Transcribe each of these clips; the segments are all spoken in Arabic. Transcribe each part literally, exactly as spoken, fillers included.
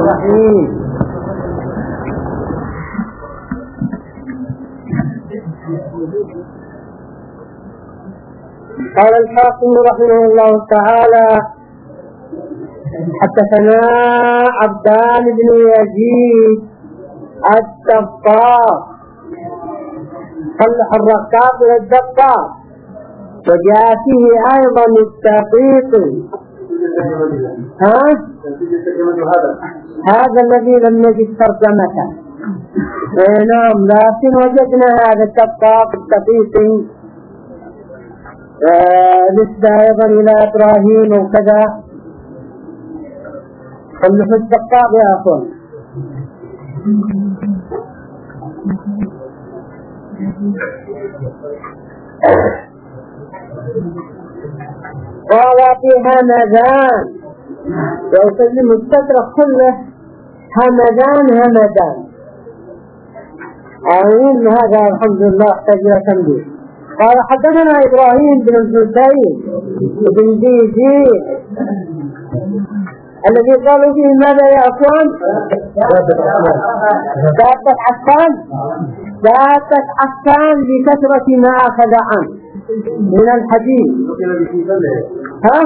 الرحيم. قال الحاكم رحمه الله تعالى: حدثنا عبدان بن يزيد الدقاق، صلح الركاب إلى الدقاق، وجاء فيه أيضا التقيط. ها؟ هذا الذي لم نجد ترجمته. نعم، لكن وجدنا هذا الدقاق التقيط نسبة أيضا إلى إبراهيم وكذا. صلح الدقاق يا أخوان. قال في همدان، يوصل المستدرك كله همدان همدان. آمين. هذا الحمد لله احتاج إلى تنبيه. قال حدثنا إبراهيم بن الحسين بن ديزي الذي قالوا فيه ماذا يا أخوان؟ ذاتة عفان، ذاتة عفان بكثرة ما أخذ عنه من الحديث. ها؟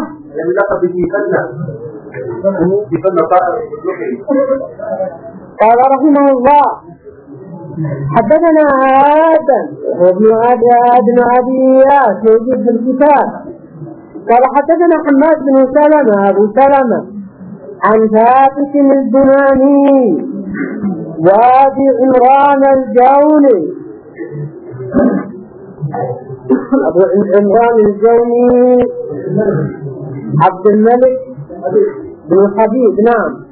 قال رحمه الله: حدثنا آدم وابن آدم أبي إياس موجود في الكتاب. قال حدثنا حماد بن سلمة أبو سلمة عن ثابت البناني وابي عمران الجوني. أبو عمران الجوني عبد الملك بن حبيب. نعم.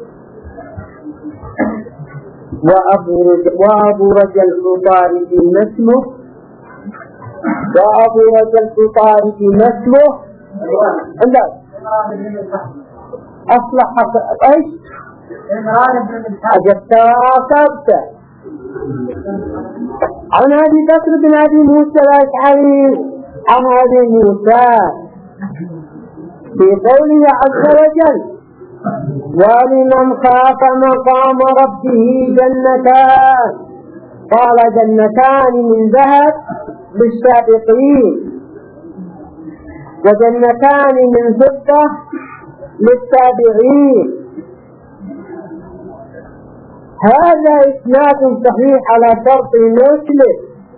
وأبو رجل, وأبو رجل الفطاري ما اسمه؟ وأبو رجل الفطاري ما اسمه؟ عندك أصلح إيش؟ أجبت وأصبت. عن أبي بكر بن أبي موسى الأشعري عن أبي موسى في قوله عز وجل: ولمن خاف مقام ربه جنتان. قال: جنتان من ذهب للسابقين، وجنتان من فضة للتابعين. هذا إسناد صحيح على شرط مسلم،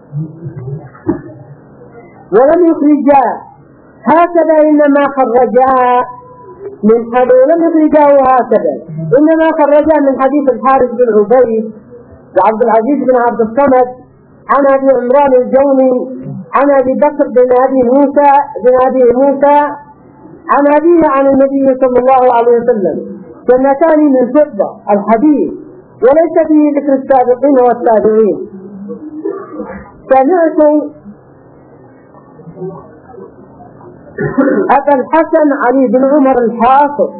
ولم يخرجا هكذا، إنما خرجا من حديث، لم يخرجاه هكذا، إنما خرجا من حديث الحارث بن عبيد وعبد العزيز بن عبد الصمد عن أبي عمران الجوني عن أبي بكر بن أبي موسى بن أبي موسى عن أبيه عن النبي صلى الله عليه وسلم: جنتان من فضة الحديث، وليس فيه ذكر السابقين والتابعين. سمعت أبا الحسن علي بن عمر الحافظ.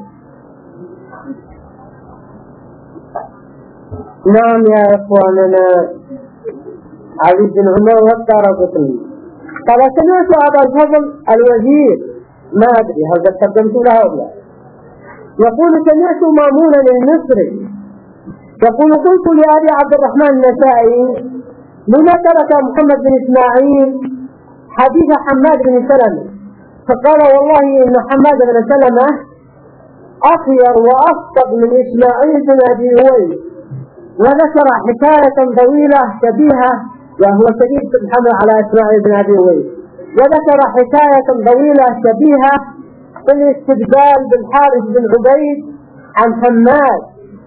نعم يا إخواننا، علي بن عمر والدارقطني. قال: سمعت أبا الفضل الوزير، ما أدري هل قد قدمت له أو لا، يقول: سمعت مامونا المصري يقول: قلت لأبي عبد الرحمن النسائي: لما ترك محمد بن إسماعيل حديث حماد بن سلمة؟ فقال: والله إن حماد بن سلمة أخير وأصدق من إسماعيل بن أبي أويس. وذكر حكاية طويلة شبيهة، وهو شديد الحمل على إسماعيل بن أبي أويس، وذكر حكاية طويلة شبيهة في الاستدلال بالحارث بن عبيد عن حماد،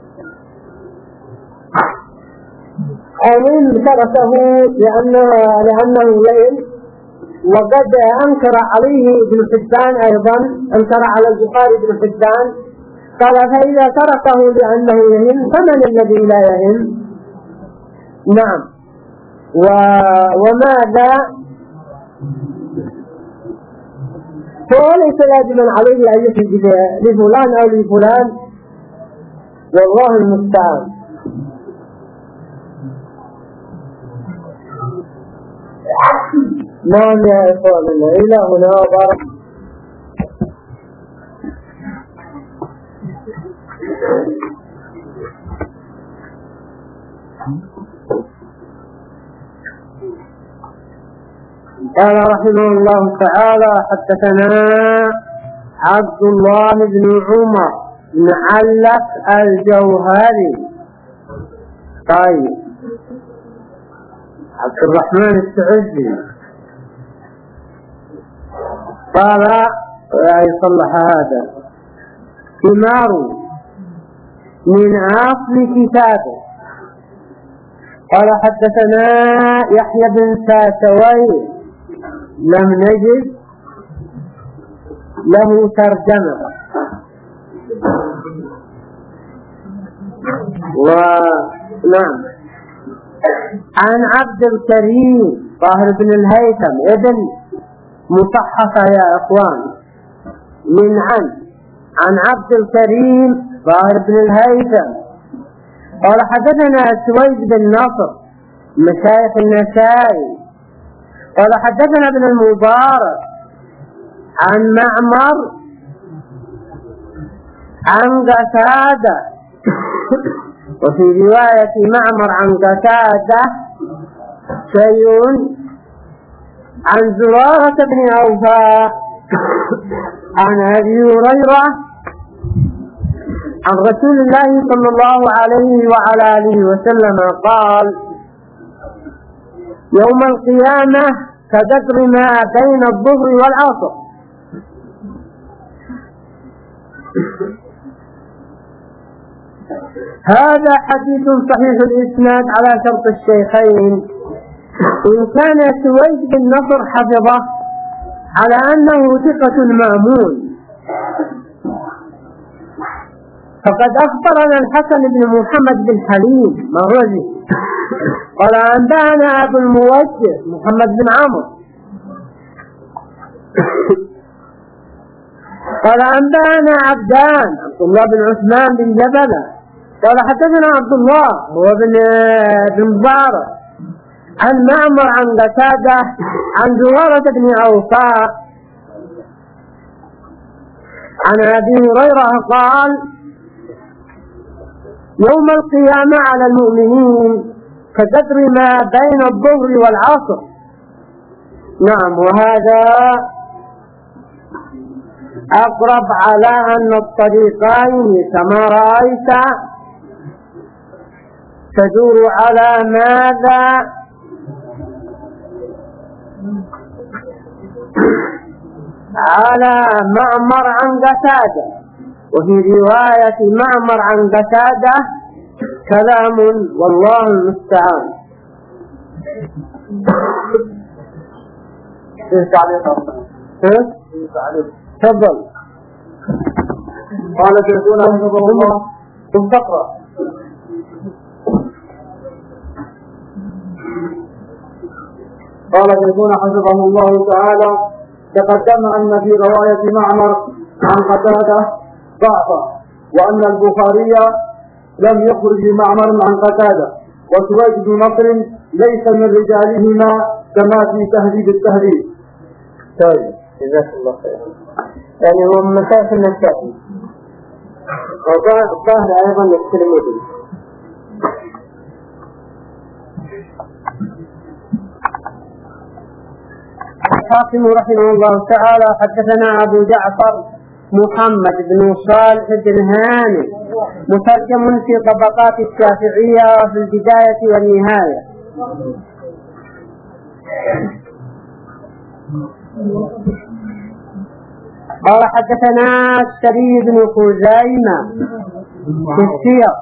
أمين تركه لأنه, لأنه ليل. وقد أنكر عليه ابن حبان، أيضا أنكر على البخاري ابن حبان، قال: فإذا تركه لأنه يهم فمن الذي لا يهم؟ نعم. و... وماذا؟ فليس لازما عليه أن يحب لفلان أو لفلان، والله المستعان. نعم يا إخواننا، إلى هنا وبارك. قال رحمه الله تعالى حدثنا عبد الله بن عمر بن علق الجوهري. طيب عبد الرحمن السعدي قال يصلح هذا ثمار من أصل كتابه. قال حدثنا يحيى بن ساسوي لم نجد له ترجمة. ونعم عن عبد الكريم طاهر بن الهيثم ابن مصحفة يا اخوان من عن عن عبد الكريم طاهر بن الهيثم قال حدثنا سويد بن نصر مشايخ النسائي قال حدثنا ابن المبارك عن معمر عن قتادة وفي رواية معمر عن قتادة شيء عن زرارة بن أوفاء عن أبي هريرة عن رسول الله صلى الله عليه وعلى آله وسلم قال يوم القيامة كقدر ما بين الظهر والعصر. هذا حديث صحيح الإسناد على شرط الشيخين، إن كان سويد بن نصر حفظه على أنه ثقة مأمون. فقد أخبرنا الحسن بن محمد بن حليم مرزي قال أنبأنا أبو الموجه محمد بن عمرو قال أنبأنا عبدان عبد الله بن عثمان بن جبلة قال حدثنا عبد الله هو بن مبارك عن معمر عن قتادة عن زرارة بن أوفاء عن أبي هريرة قال يوم القيامة على المؤمنين كقدر ما بين الظهر والعصر. نعم وهذا أقرب على أن الطريقين كما رأيت تدور على ماذا؟ على معمر عن قتادة، وفي رواية معمر عن قتادة كلام والله المستعان. تفضل. قال شيخنا حفظه الله ثم تقرأ. قال شيخنا حفظه الله تعالى تقدم أن في رواية معمر عن قتادة ضعفا، وأن البخاري لم يخرج معمر عن قتادة، وسويد بن نصر ليس من رجالهما كما في تهذيب التهذيب. طيب جزاك الله خير. يعني هو من مسائل النسائي والظاهر أيضا الترمذي. الحاكم رحمه الله تعالى حدثنا أبو جعفر محمد بن صالح بن هاني مترجم في طبقات الشافعية في البداية والنهاية. قال حدثنا السري بن خزيمة في السير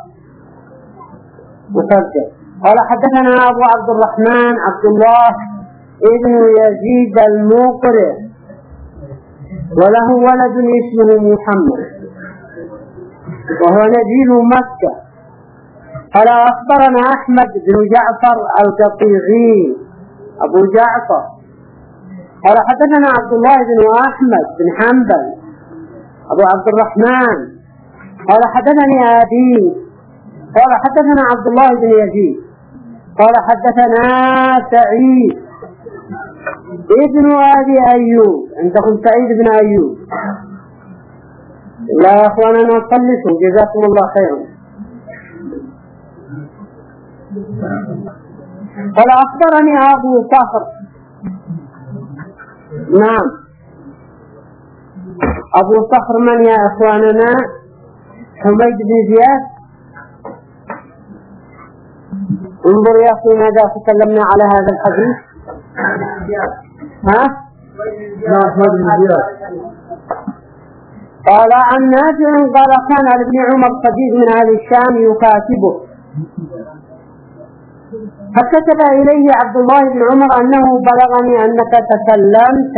مترجم قال حدثنا أبو عبد الرحمن عبد الله ابن يزيد المقرئ وله ولد اسمه محمد وهو نزيل مكة. قال أخبرنا أحمد بن جعفر القطيعي أبو جعفر قال حدثنا عبد الله بن أحمد بن حنبل أبو عبد الرحمن قال حدثني أبي قال حدثنا عبد الله بن يزيد قال حدثنا سعيد ابن أبي أيوب. عندكم سعيد بن أيوب؟ لا يا أخواننا نصلكم جزاكم الله خيرا. قال أخبرني أبو صخر. نعم، أبو صخر من يا أخواننا؟ حميد بن زياد. انظر يا أخي ماذا تكلمنا على هذا الحديث. ها؟ حميد بن زياد. قال عن نافع قال كان ابن عمر صديق من أهل الشام يكاتبه، فكتب إليه عبد الله بن عمر أنه بلغني أنك تكلمت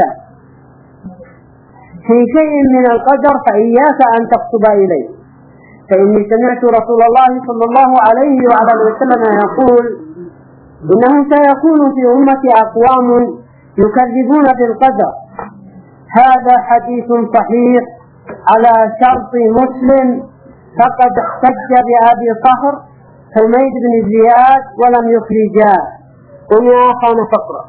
في شيء من القدر فإياك أن تكتب إليه، فإني سمعت رسول الله صلى الله عليه وعلى وسلم يقول إنه سيكون في أمتي أقوام يكذبون بالقدر. هذا حديث صحيح على شرط مسلم، فقد احتج بأبي صخر حميد بن زياد ولم يخرجاه. قل يا أخانا فقرأ.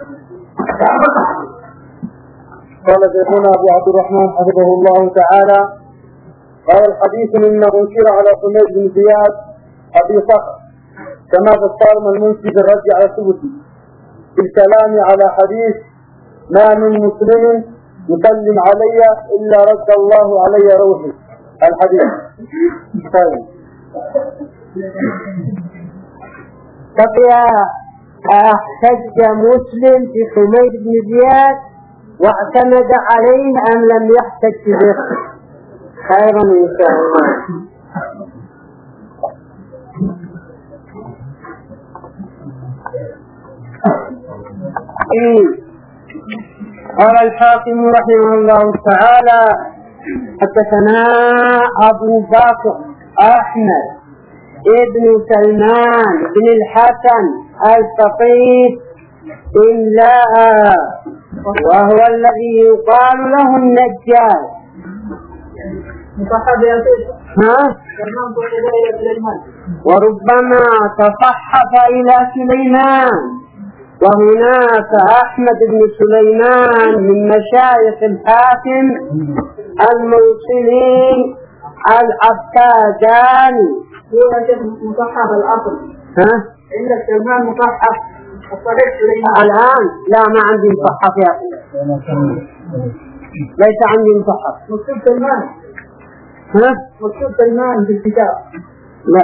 قال شيخنا أبو عبد الرحمن حفظه الله تعالى: قال الحديث إنه انكر على حميد بن زياد أبي صخر كما في الصارم المنسي بالرد على السبتي في الكلام على حديث ما من مسلم يسلم علي إلا رد الله علي روحي. الحديث طيب. بقي احتج مسلم في حميد بن زياد واعتمد عليه أم لم يحتج به؟ خيرا إن شاء الله. قال الحاكم رحمه الله تعالى: حدثنا أبو بكر أحمد ابن سلمان بن الحسن الفقيه إملاء، وهو الذي يقال له النجار. ها؟ وربما تصحف إلى سليمان، وهناك أحمد بن سليمان من مشايخ الحاكم الموصلين العباداني. هو مصحف الأصل. ها؟ عندك سلمان مصحف الصحيح سليمان. الآن لا، ما عندي مصحف يا أخي، ليس عندي مصحف. مكتوب سلمان. ها؟ مكتوب سلمان في الكتاب. لا،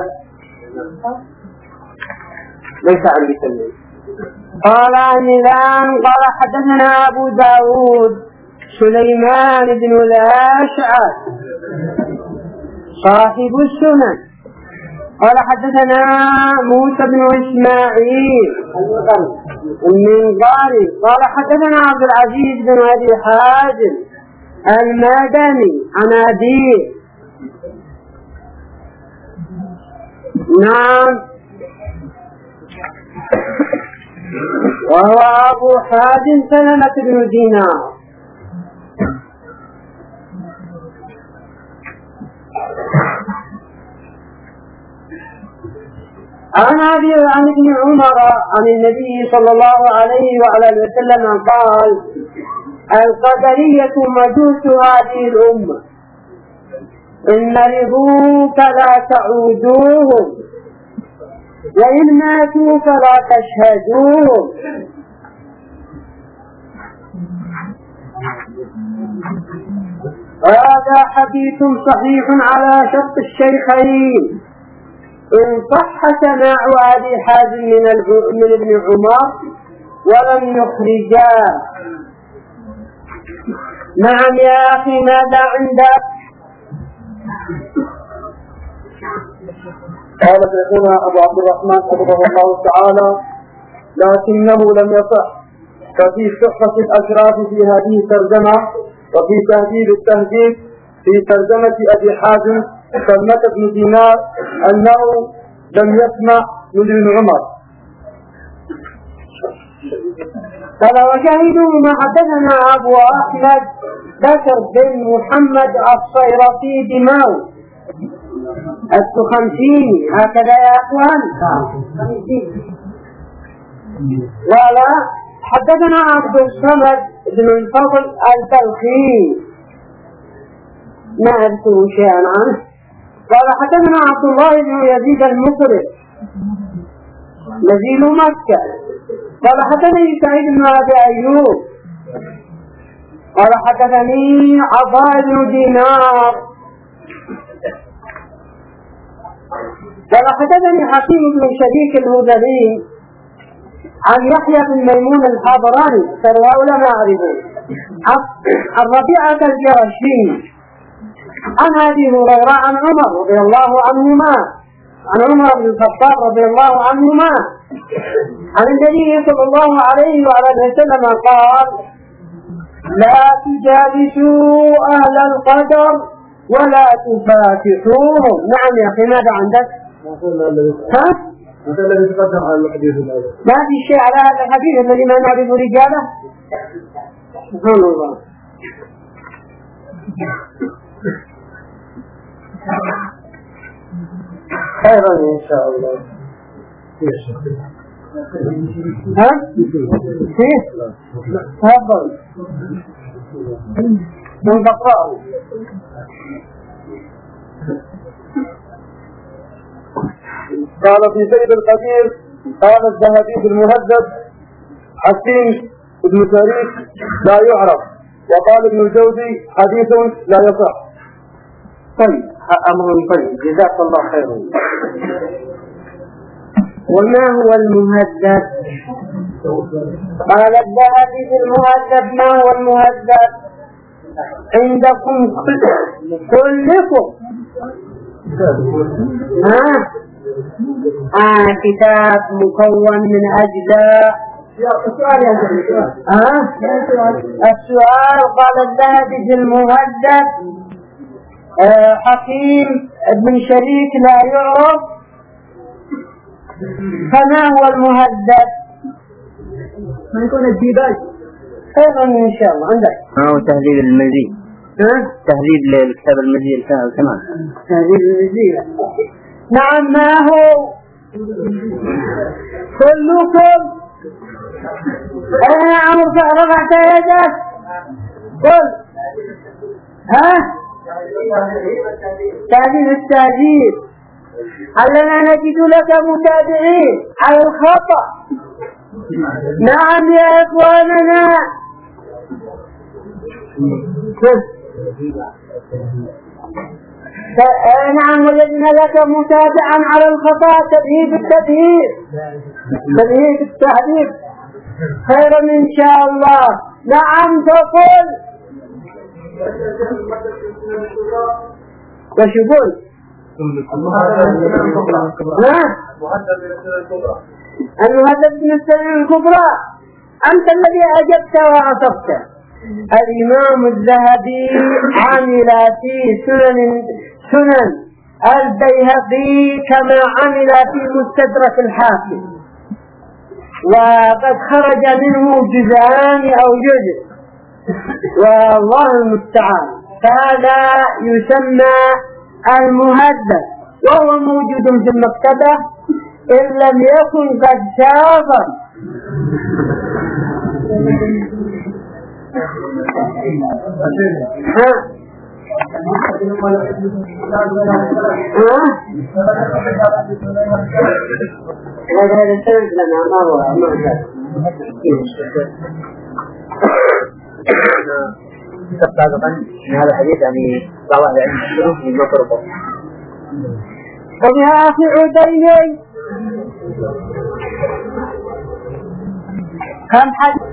ليس عندي سلمان. قال الآن قال حدثنا أبو داود سليمان بن الأشعث صاحب السنن قال حدثنا موسى بن إسماعيل المنقاري قال حدثنا عبد العزيز بن أبي حازم المدني عن أبيه. نعم، وهو أبو حازم سلمة بن دينار. عن أبي عن ابن عمر عن النبي صلى الله عليه وعلى وسلم قال: القدرية مجوس هذه الأمة، إن مرضوا فلا تعودوهم، وإن ماتوا فلا تشهدوهم. هذا حديث صحيح على شرط الشيخين، إن صح سماع أبي حازم من من ابن عمر ولم يخرجاه. نعم يا أخي، ماذا عندك؟ قال شيخنا أبو عبد الرحمن حفظه الله تعالى: لكنه لم يصح، ففي صحة الأشراف في هذه الترجمة، وفي تهذيب التهذيب في ترجمة أبي حازم سلمة بن دينار أنه لم يسمع من ابن عمر. قال: وشهدوا ما حدثنا أبو أحمد بكر بن محمد الصيرفي دماو السخمسيني، هكذا يا أخوان. قال: حدثنا عبد الصمد بن الفضل البلخي، ما أذكر شيئا عنه. قال: حدثنا عبد الله بن يزيد المصري نزيل مكة. قال حدثني سعيد بن أبي أيوب قال حدثني عطاء بن دينار قال حدثني حكيم بن شريك الهذلي عن يحيى بن ميمون الحضراني، هؤلاء ما أعرفه، عن ربيعة الجرشي عن أبي هريرة عن عمر رضي الله عنهما عن عمر بن الخطاب رضي الله عنهما عن النبي صلى الله عليه وعلى اله وسلم قال: لا تجالسوا أهل القدر ولا تفاتحوهم. نعم يا أخي، ماذا عندك؟ ها؟ مثل الذي تقدم على الحديث الأول. ما في شيء على هذا الحديث الذي ما نعرف رجاله؟ سبحان الله. خيرا إن شاء الله. ها؟ فيه؟ تفضل. من تقرأه. قال في سيد القدير قال الذهبي في المهذب: حكيم ابن شريك لا يعرف. وقال ابن الجوزي: حديث لا يصح. طيب، أمر طيب، جزاك الله خيرا. وما هو المهذب؟ قال الذهبي في المهذب: ما هو المهذب؟ عندكم كلكم ها؟ آه كتاب مكون من أجزاء. آه السؤال. قال الذهبي في المهذب: آه حكيم ابن شريك لا يعرف. فما هو المهذب؟ ما يكون الديباج. خيرا إن شاء الله. عندك ما هو تهذيب المزيد؟ ها؟ تهذيب للكتاب المزيد كمان. تهذيب المزيد. نعم. ما هو؟ كلكم. أنا عمر رفعت يدك. قل. ها؟ تهذيب التهذيب. علنا نجد لك متابعين على الخطأ. نعم يا إخواننا. نعم وجدنا لك متابعا على الخطأ. تبهيد التبهيد تبهيد التعذيب. خيرا إن شاء الله. نعم تقول. وش يقول؟ المهذب من السنن الكبرى. أنت الذي أجبت وعصبت. الإمام الذهبي عمل في سنن سنن البيهقي كما عمل في مستدرك الحاكم، وقد خرج منه جزءان أو جزء، والله المستعان. هذا يسمى المهذب، وهو موجود في المكتبة إن لم يكن قد سافر. ها هذا السند لنا ما هو هذا الحديث يعني طبعا يعني من مطرقه. وبها في عديني كم حد